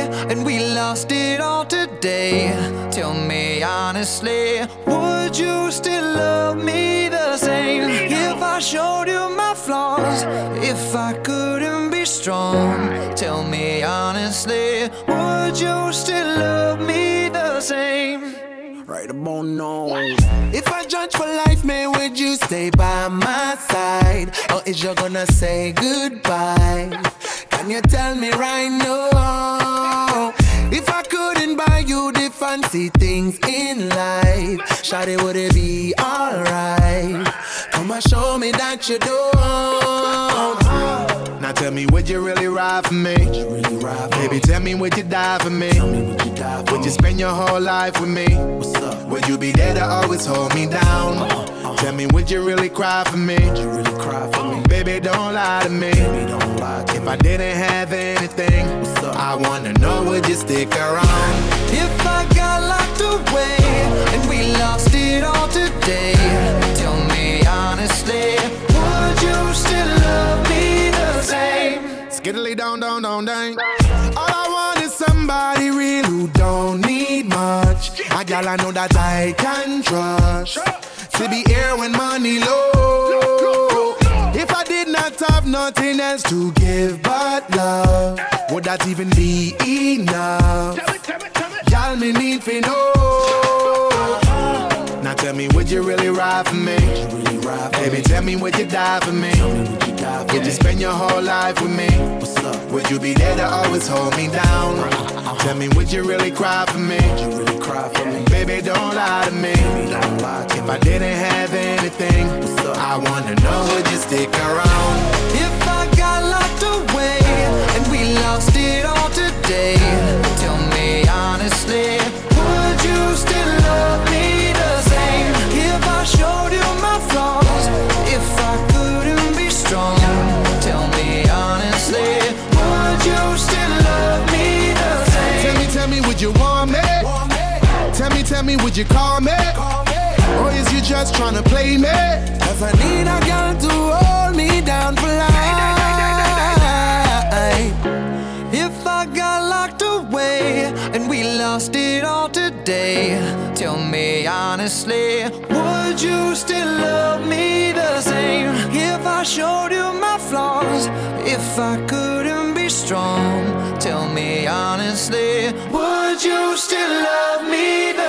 and we lost it all today. Tell me honestly, would you still love me the same? If I showed you my flaws, if I couldn't be strong, tell me honestly, would you still love me the same? Right about now. If I judge for life, man, would you stay by my side? Or is you gonna say goodbye? Can you tell me right now? If I couldn't buy you the fancy things in life, shawty, would it be alright? Come and show me that you don't. Now tell me, would you really ride for me? Baby, tell me, would you die for me? Would you spend your whole life with me? Would you be there to always hold me down? Tell me, would you really cry for me? Baby, don't lie to me. If I didn't have anything, I wanna know, would you stick around? If I got locked away and we lost it all today, tell me honestly, would you still love me the same? Skiddly down, down, down, down. All I want is somebody real who don't need much. A girl I know that I can trust, to be here when money low. If I did not have nothing else to give but love, would that even be enough? Y'all me need to know. Now tell me, would you really ride for me? Baby, tell me, would you die for me? Would you spend your whole life with me? Would you be there to always hold me down? Tell me, would you really cry for me? Baby, don't lie to me. If I didn't have anything, I wanna know, would you stick around? If I got locked away and we lost it all today, tell me honestly, would you still love me the same? If I showed you my flaws, if I couldn't be strong, tell me honestly, would you still love me the same? Tell me, would you want me? Tell me, would you call me? Or is you just tryna play me? Cause I need a girl to hold me down for life. If I got locked away and we lost it all today, tell me honestly, would you still love me the same? If I showed you my flaws, if I couldn't be strong, tell me honestly, would you still love me the